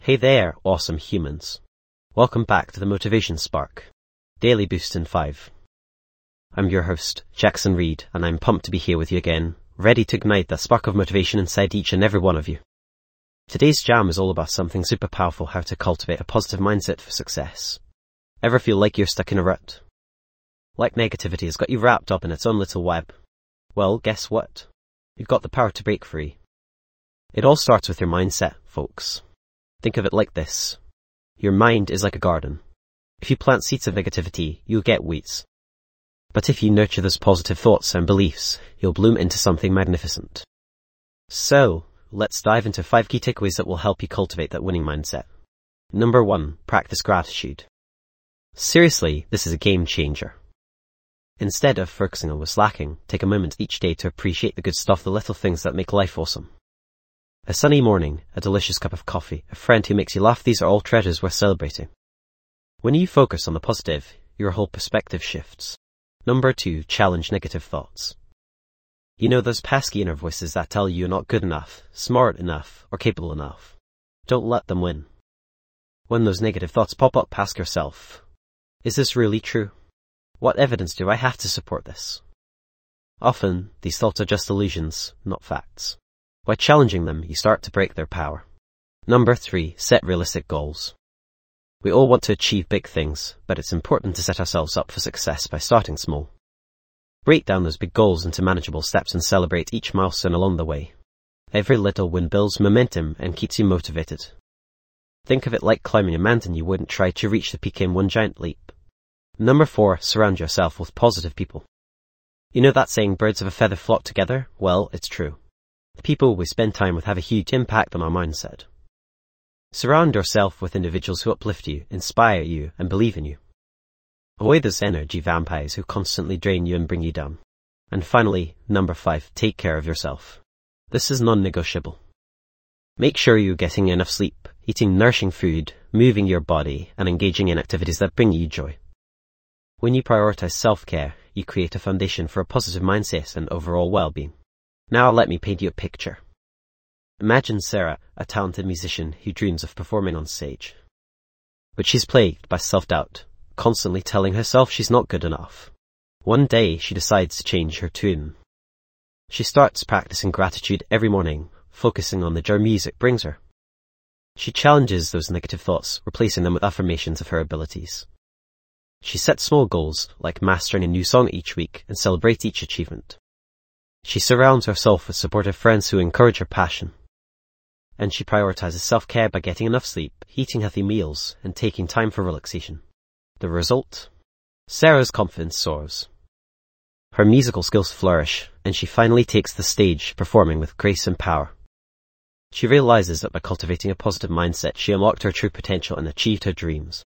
Hey there, awesome humans. Welcome back to the Motivation Spark, Daily Boost in 5. I'm your host, Jackson Reed, and I'm pumped to be here with you again, ready to ignite the spark of motivation inside each and every one of you. Today's jam is all about something super powerful: how to cultivate a positive mindset for success. Ever feel like you're stuck in a rut? Like negativity has got you wrapped up in its own little web? Well, guess what? You've got the power to break free. It all starts with your mindset, folks. Think of it like this. Your mind is like a garden. If you plant seeds of negativity, you'll get weeds. But if you nurture those positive thoughts and beliefs, you'll bloom into something magnificent. So, let's dive into 5 key takeaways that will help you cultivate that winning mindset. Number 1, practice gratitude. Seriously, this is a game changer. Instead of focusing on what's lacking, take a moment each day to appreciate the good stuff, the little things that make life awesome. A sunny morning, a delicious cup of coffee, a friend who makes you laugh, these are all treasures worth celebrating. When you focus on the positive, your whole perspective shifts. Number 2, challenge negative thoughts. You know those pesky inner voices that tell you you're not good enough, smart enough, or capable enough. Don't let them win. When those negative thoughts pop up, ask yourself, is this really true? What evidence do I have to support this? Often, these thoughts are just illusions, not facts. By challenging them, you start to break their power. Number 3, set realistic goals. We all want to achieve big things, but it's important to set ourselves up for success by starting small. Break down those big goals into manageable steps and celebrate each milestone along the way. Every little win builds momentum and keeps you motivated. Think of it like climbing a mountain. You wouldn't try to reach the peak in one giant leap. Number 4, surround yourself with positive people. You know that saying, birds of a feather flock together? Well, it's true. The people we spend time with have a huge impact on our mindset. Surround yourself with individuals who uplift you, inspire you, and believe in you. Avoid those energy vampires who constantly drain you and bring you down. And finally, number 5, take care of yourself. This is non-negotiable. Make sure you're getting enough sleep, eating nourishing food, moving your body, and engaging in activities that bring you joy. When you prioritize self-care, you create a foundation for a positive mindset and overall well-being. Now let me paint you a picture. Imagine Sarah, a talented musician who dreams of performing on stage. But she's plagued by self-doubt, constantly telling herself she's not good enough. One day, she decides to change her tune. She starts practicing gratitude every morning, focusing on the joy music brings her. She challenges those negative thoughts, replacing them with affirmations of her abilities. She sets small goals, like mastering a new song each week, and celebrates each achievement. She surrounds herself with supportive friends who encourage her passion. And she prioritizes self-care by getting enough sleep, eating healthy meals, and taking time for relaxation. The result? Sarah's confidence soars. Her musical skills flourish, and she finally takes the stage, performing with grace and power. She realizes that by cultivating a positive mindset, she unlocked her true potential and achieved her dreams.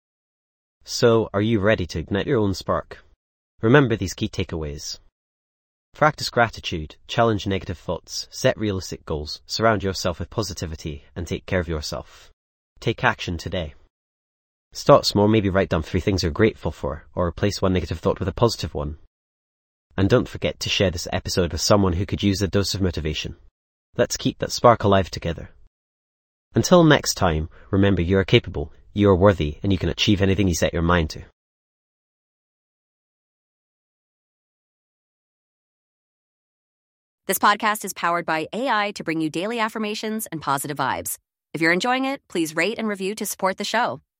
So, are you ready to ignite your own spark? Remember these key takeaways. Practice gratitude, challenge negative thoughts, set realistic goals, surround yourself with positivity, and take care of yourself. Take action today. Start small, maybe write down 3 things you're grateful for, or replace one negative thought with a positive one. And don't forget to share this episode with someone who could use a dose of motivation. Let's keep that spark alive together. Until next time, remember you are capable, you are worthy, and you can achieve anything you set your mind to. This podcast is powered by AI to bring you daily affirmations and positive vibes. If you're enjoying it, please rate and review to support the show.